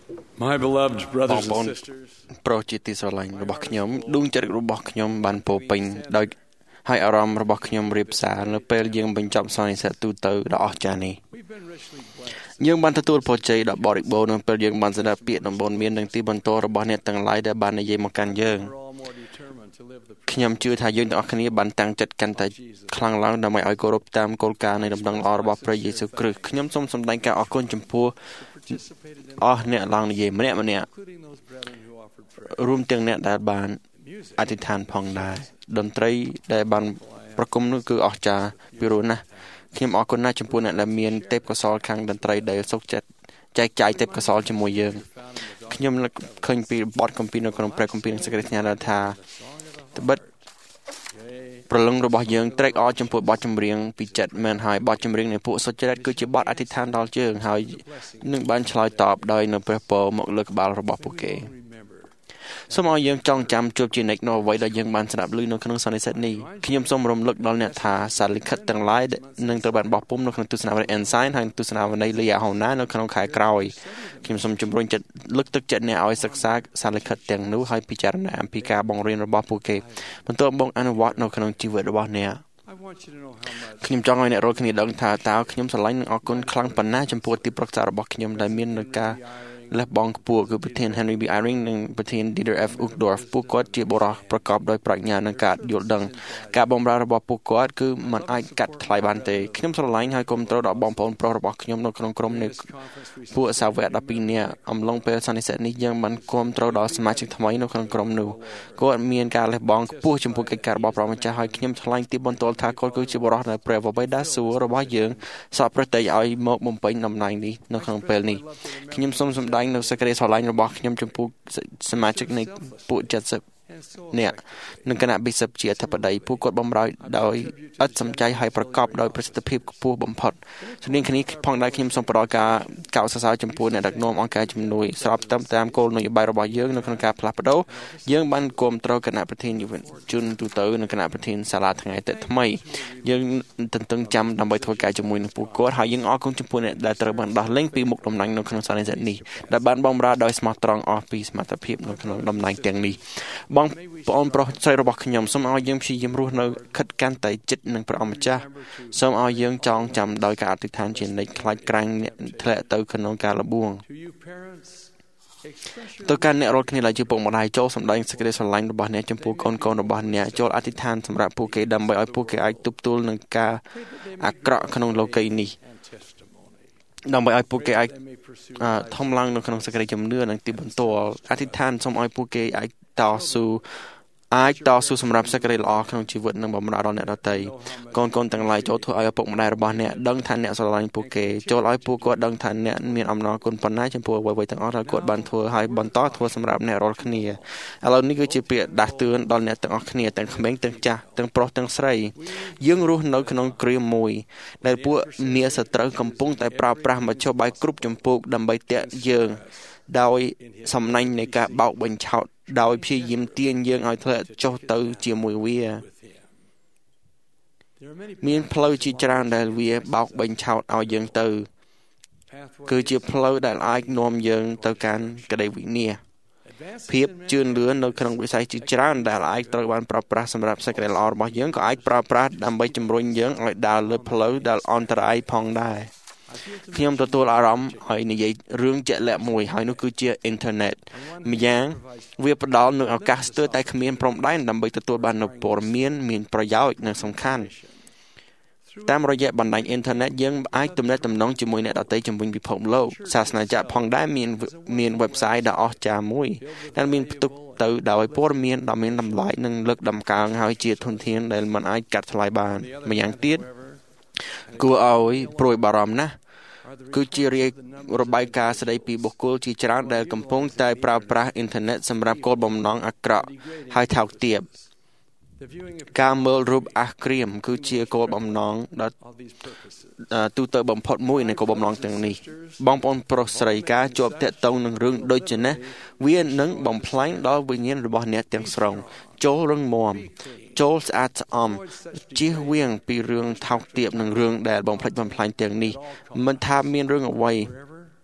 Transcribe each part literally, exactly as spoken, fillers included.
My beloved បង brothers ប្អូន and sisters, ប្រុសជាទីស្រឡាញ់របស់ខ្ញុំដួងចិត្តរបស់ខ្ញុំបានពោរពេញដោយហើយអារម្មណ៍របស់ខ្ញុំរៀបសារនៅពេលយើងបញ្ចប់សន្និសីទទូទៅដ៏អស្ចារ្យនេះ we've been richly blessed. យើងបានទទួលពរជ័យដ៏បរិបូរណ៍នៅពេលយើងបានស្ដាប់ពាក្យដំបូន្មាននិងទីបន្ទាល់របស់អ្នកទាំងឡាយដែលបាននិយាយមកកាន់យើង We're all more determined to live the ខ្ញុំជឿថាយើងទាំងអស់គ្នាបានតាំងចិត្តកាន់តែខ្លាំងឡើងដើម្បីឲ្យគោរពតាមគោលការណ៍នៃដំណឹងល្អរបស់ព្រះយេស៊ូវគ្រីស្ទខ្ញុំសូមសម្ដែងការអរគុណចំពោះ participated in, អស់អ្នកឡើងនិយាយម្នាក់ម្នាក់ including those brethren who offered prayer. រួមទាំងអ្នកដែលបាន Music អធិដ្ឋានផងដែរតន្ត្រីដែលបានប្រគំនោះគឺអស្ចារ្យពីរោះណាស់ខ្ញុំអរគុណណាស់ចំពោះអ្នកដែលមានទេពកោសល្យខាងតន្ត្រីដែលសុខចិត្តចែកចាយទេពកោសល្យជាមួយយើងខ្ញុំឃើញពីបទគម្ពីរនៅក្នុងព្រះគម្ពីរសេចក្តីសញ្ញាថាត្បិតប្រលឹងរបស់យើងត្រេកអរចំពោះបទចម្រៀងពីចិត្តមែនហើយបទចម្រៀងនៃពួកសុចរិតគឺជាបទអធិដ្ឋានដល់យើងហើយនឹងបានឆ្លើយតបដោយនៅព្រះពរមកលើក្បាលរបស់ពួកគេ remember. សូមឲ្យយើងចងចាំជួបជានិច្ចនៅអ្វីដែលយើងបានស្ដាប់ឮនៅក្នុងសន្និសីទនេះខ្ញុំសូមរំលឹកដល់អ្នកថាសារលិខិតទាំងឡាយនឹងត្រូវបានបោះពុម្ពនៅក្នុងទស្សនាវដ្តី Ensign ហើយទស្សនាវដ្តី Liahona នៅក្នុងខែក្រោយខ្ញុំសូមជំរុញចិត្តលើកទឹកចិត្តអ្នកឲ្យសិក្សាសារលិខិតទាំងនោះហើយពិចារណាអំពីការបង្រៀនរបស់ពួកគេបន្ទាប់មកអនុវត្តនៅក្នុងជីវិតរបស់អ្នក I want you to know how much ខ្ញុំចង់ឲ្យអ្នករាល់គ្នាដឹងថាតើខ្ញុំស្រឡាញ់និងអរគុណខ្លាំងប៉ុណ្ណាចំពោះទីប្រឹក្សារបស់ខ្ញុំដែលមាននៅការលះបង់ខ្ពស់គឺប្រធាន Henry B. Eyring និងប្រធាន Dieter F. Uchtdorf ពួកគាត់ជាបុរសប្រកបដោយប្រាជ្ញានិងការយល់ដឹងការបម្រើរបស់ពួកគាត់គឺមិនអាចកាត់ថ្លៃបានទេខ្ញុំស្រឡាញ់ហើយគាំទ្រដល់បងប្អូនប្រុសរបស់ខ្ញុំនៅក្នុងក្រុមនៃពួកសាវកដប់ពីរនាក់អំឡុងពេលសន្និសីទនេះយើងបានគាំទ្រដល់សមាជិកថ្មីនៅក្នុងក្រុមនោះគាត់មានការលះបង់ខ្ពស់ចំពោះកិច្ចការរបស់ព្រះម្ចាស់ហើយខ្ញុំថ្លែងទីបន្ទាល់ថាគាត់គឺជាបុរសដែលព្រះបិតាសួររបស់យើងសពប្រតិឲ្យមកបំពេញតំណែងនេះនៅក្នុងពេលនេះខ្ញុំសូមសម្ដែងនៅសេចក្តីស្រឡាញ់របស់ខ្ញុំចំពោះសមាជិកនៃពួកเจ็ดสิบ and so អ្នកនិងគណៈបិសិបជាអធិបតីពួកគាត់បម្រើដោយឥតសំចៃហើយប្រកបដោយប្រសិទ្ធភាពខ្ពស់បំផុតជំនាញគ្នាផងដែរខ្ញុំសូមផ្ដល់ការកោតសរសើរចំពោះអ្នកដឹកនាំអង្គការជំនួយស្របតាមតាមគោលនយោបាយរបស់យើងនៅក្នុងការផ្លាស់ប្ដូរយើងបានគាំទ្រគណៈប្រធានយុវជនទូទៅនិងគណៈប្រធានសាលាថ្ងៃតែថ្មីយើងទន្ទឹងចាំដើម្បីធ្វើការជាមួយនឹងពួកគាត់ហើយយើងអរគុណចំពោះអ្នកដែលត្រូវបានដោះលែងពីមុខតំណែងនៅក្នុងសន្និសីទនេះដែលបានបម្រើដោយស្មោះត្រង់អស់ពីសមត្ថភាពនៅក្នុងតំណែងទាំងនេះបងប្អូនប្រុសស្រីរបស់ខ្ញុំសូមឲ្យយើងព្យាយាមរស់នៅខិតកាន់តែជិតនឹងព្រះអម្ចាស់សូមឲ្យយើងចងចាំដោយការអធិដ្ឋានជានិច្ចខ្លាចក្រាញ់ធ្លាក់ទៅក្នុងការលបួង to you parents express your ទៅកាន់អ្នករាល់គ្នាដែលជាពុកម្ដាយចូលសម្ដែងសេចក្តីស្រឡាញ់របស់អ្នកចំពោះកូនកូនរបស់អ្នកចូលអធិដ្ឋានសម្រាប់ពួកគេដើម្បីឲ្យពួកគេអាចទប់ទល់នឹងការអាក្រក់ក្នុងលោកីយ៍នេះ and testimony ដើម្បីឲ្យពួកគេអាច they may pursue អឺធំឡើងនៅក្នុងសេចក្តីជំនឿនិងទីបន្ទាល់អធិដ្ឋានសូមឲ្យពួកគេអាចតស៊ូអាចតស៊ូសម្រាប់សេចក្តីល្អក្នុងជីវិតនិងបម្រើដល់អ្នកដទៃកូនកូនទាំងឡាយចូលធ្វើឲ្យឪពុកម្ដាយរបស់អ្នកដឹងថាអ្នកស្រឡាញ់ពួកគេចូលឲ្យពួកគាត់ដឹងថាអ្នកមានអំណរគុណប៉ុណ្ណាចំពោះអ្វីៗទាំងអស់ដែលគាត់បានធ្វើហើយបន្តធ្វើសម្រាប់អ្នករាល់គ្នាឥឡូវនេះគឺជាពាក្យដាស់តឿនដល់អ្នកទាំងអស់គ្នាទាំងក្មេងទាំងចាស់ទាំងប្រុសទាំងស្រីយើងរស់នៅក្នុងគ្រាមួយដែលពួកនាសត្រូវកំពុងតែប្រើប្រាស់មធ្យោបាយគ្រប់ចម្ពោះដើម្បីទាក់យើងដោយសំណាញ់នៃការបោកបញ្ឆោតដោយព្យាយាមទាញយើងឲ្យធ្លាក់ចុះទៅជាមួយវា with him. There are many មានផ្លូវជាច្រើនដែលវាបោកបញ្ឆោតឲ្យយើងទៅ pathways គឺជាផ្លូវដែលអាចនាំយើងទៅកាន់ក្តីវិនាស advancing ភាព in ជឿនលឿននៅក្នុងវិស័យជាច្រើនដែលអាចត្រូវបានប្រើប្រាស់សម្រាប់សេចក្តីល្អរបស់យើងក៏អាចប្រើប្រាស់ដើម្បីជំរុញយើងឲ្យដើរលើផ្លូវដែលអន្តរាយផងដែរខ្ញុំទទួលអារម្មណ៍ឲ្យនិយាយរឿងជាក់លាក់មួយហើយនោះគឺជាអ៊ីនធឺណិតម្យ៉ាងវាផ្ដល់នូវឱកាសស្ទើរតែគ្មានព្រំដែនដើម្បីទទួលបាននូវព័ត៌មានមានប្រយោជន៍និងសំខាន់តាមរយៈបណ្ដាញអ៊ីនធឺណិតយើងអាចទំនាក់ទំនងជាមួយអ្នកដទៃជុំវិញពិភពលោកសាសនាចាក់ផងដែរមានមាន website ដ៏អស្ចារ្យមួយដែលមានផ្ទុកទៅដោយព័ត៌មានដ៏មានតម្លៃនិងលើកដំកើងហើយជាធនធានដែលមិនអាចកាត់ថ្លៃបានម្យ៉ាងទៀតគួរឲ្យព្រួយបារម្ភណាស់គឺជារាយរបាយការណ៍ស្ដីពីបុគ្គលជាច្រើនដែលកំពុងតែប្រើប្រាស់អ៊ីនធឺណិតសម្រាប់គោលបំណងអាក្រក់ហើយថោកទាប the viewing of ការមើលរូបអាសក្រៀមគឺជាគោលបំណងដ៏ all these purposes. ទូទៅបំផុតមួយនៃគោលបំណងទាំងនេះបងប្អូនប្រុសស្រីការជាប់តាក់ទងនឹងរឿងដូចជានេះវានឹងបំផ្លាញដល់វិញ្ញាណរបស់អ្នកទាំងស្រុងចូលរឹងមាំចូលស្អាតស្អំជៀសវាងពីរឿងថោកទាបនិងរឿងដែលបំផ្លិចបំផ្លាញទាំងនេះមិនថាមានរឿងអ្វី Wherever they may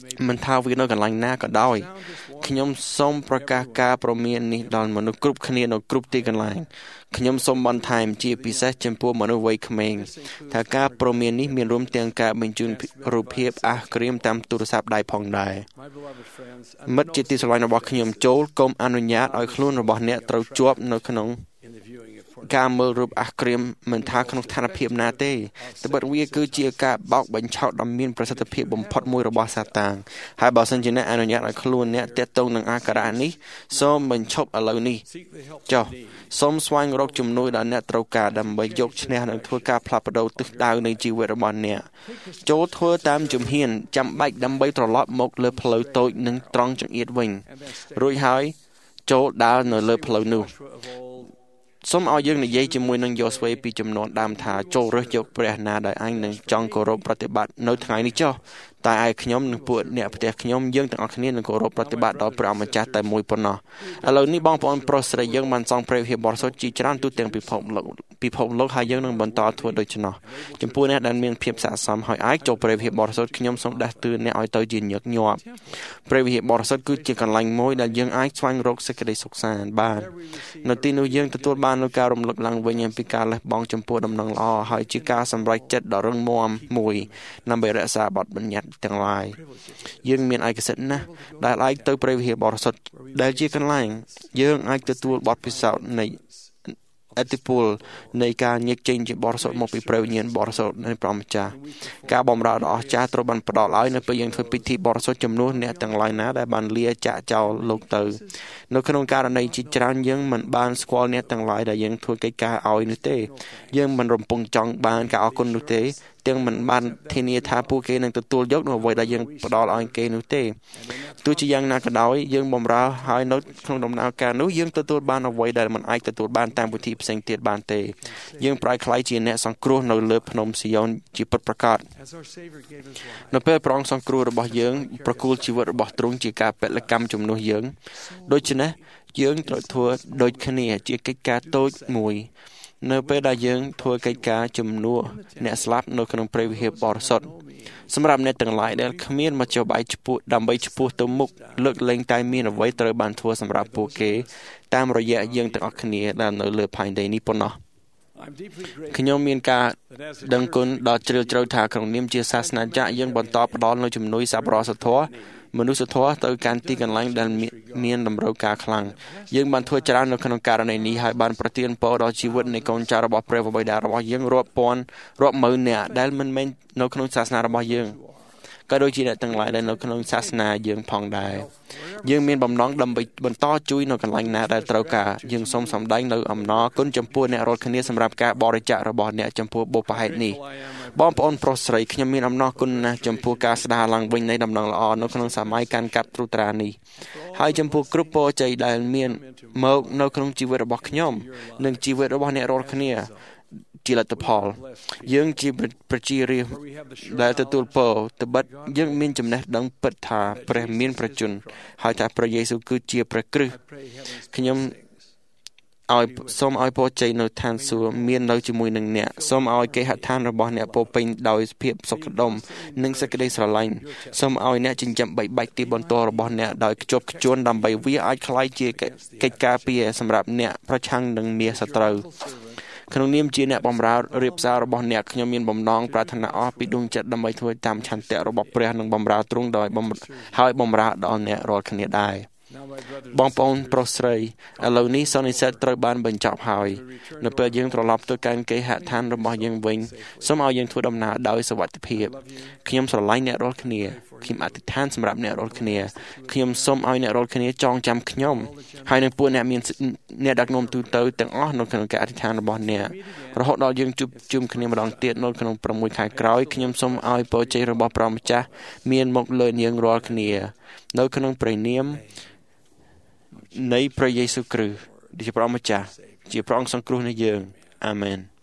មិនថាវានៅកន្លែងណាក៏ដោយខ្ញុំសូមប្រកាសការព្រមាននេះដល់មនុស្សគ្រប់គ្នានៅគ្រប់ទីកន្លែងខ្ញុំសូមបន្ថែមជាពិសេសចំពោះមនុស្សវ័យក្មេងថាការព្រមាននេះមានរួមទាំងការបញ្ជូនរូបភាពអាសក្រៀមតាមទូរស័ព្ទដៃផងដែរមិត្តជាទីស្រឡាញ់របស់ខ្ញុំចូលកុំអនុញ្ញាតឲ្យខ្លួនរបស់អ្នកត្រូវជាប់នៅក្នុងការមើលរូបអាសក្រៀមមិនថាក្នុងស្ថានភាពណាទេត្បិតវាគឺជាការបោកបញ្ឆោតដ៏មានប្រសិទ្ធភាពបំផុតមួយរបស់សាតាំងហើយបើសិនជាអ្នកអនុញ្ញាតឲ្យខ្លួនអ្នកទាក់ទងនឹងអាការៈនេះសូមបញ្ឈប់ឥឡូវនេះចុះសូមស្វែងរកជំនួយដល់អ្នកត្រូវការដើម្បីយកឈ្នះនិងធ្វើការផ្លាស់ប្ដូរទិសដៅនៃជីវិតរបស់អ្នកចូលធ្វើតាមជំហានចាំបាច់ដើម្បីត្រឡប់មកលើផ្លូវតូចនិងត្រង់ចង្អៀតវិញរួចហើយចូលដើរនៅលើផ្លូវនោះសូមឲ្យយើងនិយាយជាមួយនឹងយូស្វេពីចំនួនដើមថាចូលរើសយកព្រះណាដែលអញនឹងចង់គោរពប្រតិបត្តិនៅថ្ងៃនេះចុះតែឯខ្ញុំនិងពួកអ្នកផ្ទះខ្ញុំយើងទាំងអស់គ្នានឹងគោរពប្រតិបត្តិដល់ព្រះម្ចាស់តែមួយប៉ុណ្ណោះឥឡូវនេះបងប្អូនប្រុសស្រីយើងបានសង់ព្រះវិហារបរិសុទ្ធជាច្រើនទូទាំងពិភពលោកពិភពលោកហើយយើងនឹងបន្តធ្វើដូច្នោះចំពោះអ្នកដែលមានភាពស័ក្តិសមហើយអាចចូលព្រះវិហារបរិសុទ្ធខ្ញុំសូមដាស់តឿនអ្នកឲ្យទៅជាញឹកញាប់ព្រះវិហារបរិសុទ្ធគឺជាកន្លែងមួយដែលយើងអាចស្វែងរកសេចក្តីសុខសាន្តបាននៅទីនោះយើងទទួលបាននូវការរំលឹកឡើងវិញអំពីការលះបង់ចំពោះដំណឹងល្អហើយជាការសម្រេចចិត្តដ៏រឹងមាំមួយដើម្បីរក្សាបទបញ្ញត្តិទាំងឡាយយើងមានឯកសិទ្ធិណាស់ដែលអាចទៅព្រះវិហារបរិសុទ្ធដែលជាកន្លែងយើងអាចទទួលបទពិសោធន៍នៃអតិពលនៃការញែកចេញជាបរិសុទ្ធមកពីព្រះវិញ្ញាណបរិសុទ្ធនៃព្រះម្ចាស់ការបម្រើដ៏អស្ចារ្យត្រូវបានផ្ដល់ឲ្យនៅពេលយើងធ្វើពិធីបរិសុទ្ធចំនួនអ្នកទាំងឡាយណាដែលបានលាចាកចោលលោកទៅនៅក្នុងករណីជាច្រើនយើងមិនបានស្គាល់អ្នកទាំងឡាយដែលយើងធ្វើកិច្ចការឲ្យនោះទេយើងមិនរំពឹងចង់បានការអរគុណនោះទេទាំងមិនបានធានាថាពួកគេនឹងទទួលយកនូវអ្វីដែលយើងផ្ដល់ឲ្យគេនោះទេទោះជាយ៉ាងណាក៏ដោយយើងបម្រើហើយនៅក្នុងដំណើរការនោះយើងទទួលបានអ្វីដែលមិនអាចទទួលបានតាមវិធីផ្សេងទៀតបានទេយើងប្រែក្លាយជាអ្នកសង្គ្រោះនៅលើភ្នំស៊ីយ៉ូនជាពិតប្រាកដនៅពេលព្រះអង្គសង្គ្រោះរបស់យើងប្រគល់ជីវិតរបស់ទ្រង់ជាការពលកម្មជំនួសយើងដូច្នេះយើងត្រូវធ្វើដូចគ្នាជាកិច្ចការតូចមួយនៅពេលដែលយើងធ្វើកិច្ចការជំនួសអ្នកស្លាប់នៅក្នុងព្រះវិហារបរិសុទ្ធសម្រាប់អ្នកទាំងឡាយដែលគ្មានមធ្យោបាយឆ្ពោះដើម្បីឆ្ពោះទៅមុខលើកលែងតែមានអ្វីត្រូវបានធ្វើសម្រាប់ពួកគេតាមរយៈយើងទាំងអស់គ្នាដែលនៅលើផែនដីនេះប៉ុណ្ណោះខ្ញុំមានការដឹងគុណដ៏ជ្រាលជ្រៅថាក្នុងនាមជាសាសនាចាក់យើងបន្តផ្ដល់នូវជំនួយសប្បុរសធម៌មនុស្សធម៌ទៅកាន់ទីកន្លែងដែលមានតម្រូវការខ្លាំងយើងបានធ្វើច្រើននៅក្នុងករណីនេះហើយបានប្រទានពរដល់ជីវិតនៃកូនចៅរបស់ព្រះបិតារបស់យើងរាប់ពាន់រាប់ម៉ឺននាក់ដែលមិនមែននៅក្នុងសាសនារបស់យើងក៏ដូចជាអ្នកទាំងឡាយដែលនៅក្នុងសាសនាយើងផងដែរយើងមានបំណងដើម្បីបន្តជួយនៅកន្លែងណាដែលត្រូវការយើងសូមសម្ដែងនៅអំណរគុណចំពោះអ្នករាល់គ្នាសម្រាប់ការបរិច្ចាគរបស់អ្នកចំពោះបុព្វហេតុនេះបងប្អូនប្រុសស្រីខ្ញុំមានអំណរគុណណាស់ចំពោះការស្ដារឡើងវិញនៃដំណឹងល្អនៅក្នុងសម័យកាន់កាប់ត្រួតត្រានេះហើយចំពោះគ្រប់ពរជ័យដែលមានមកនៅក្នុងជីវិតរបស់ខ្ញុំនិងជីវិតរបស់អ្នករាល់គ្នាជាលទ្ធផលយើងជាប្រជារាស្ត្រដែលទទួលពរត្បិតយើងមានចំណេះដឹងពិតថាព្រះមានប្រជញ្ញហើយថាព្រះយេស៊ូវគឺជាព្រះគ្រឹះខ្ញុំឲ្យសូមឲ្យពរជ័យនៅឋានសួគ៌មាននៅជាមួយនឹងអ្នកសូមឲ្យគេហដ្ឋានរបស់អ្នកពោពេញដោយភាពសុខដុមនិងសេចក្តីស្រឡាញ់សូមឲ្យអ្នកចិញ្ចឹមបីបាច់ទីបន្ទាល់របស់អ្នកដោយខ្ជាប់ខ្ជួនដើម្បីវាអាចក្លាយជាកិច្ចការពារសម្រាប់អ្នកប្រឆាំងនឹងមាសត្រូវក្នុងនាមជាអ្នកបម្រើរៀបសាររបស់អ្នកខ្ញុំមានបំណងប្រាថ្នាអស់ពីដួងចិត្តដើម្បីធ្វើតាមឆន្ទៈរបស់ព្រះនិងបម្រើទ្រង់ដោយហើយបម្រើដល់អ្នករាល់គ្នាដែរបងប្អូនប្រុសស្រីឥឡូវនេះសន្និសីទត្រូវបានបញ្ចប់ហើយនៅពេលយើងត្រឡប់ទៅកាន់គេហដ្ឋានរបស់យើងវិញសូមឲ្យយើងធ្វើដំណើរដោយសុវត្ថិភាពខ្ញុំស្រឡាញ់អ្នករាល់គ្នាខ្ញុំអធិដ្ឋានសម្រាប់អ្នករាល់គ្នាខ្ញុំសូមឲ្យអ្នករាល់គ្នាចងចាំខ្ញុំហើយនឹងពួកអ្នកមានអ្នកដឹកនាំទូទៅទាំងអស់នៅក្នុងការអធិដ្ឋានរបស់អ្នករហូតដល់យើងជួបជុំគ្នាម្ដងទៀតនៅក្នុងប្រាំមួយខែក្រោយខ្ញុំសូមឲ្យពរជ័យរបស់ព្រះម្ចាស់មានមកលើយើងរាល់គ្នានៅក្នុងព្រះនាមនៃព្រះយេស៊ូវគ្រីស្ទជាព្រះម្ចាស់ជាព្រះអង្គសង្គ្រោះនៃយើងអាមែន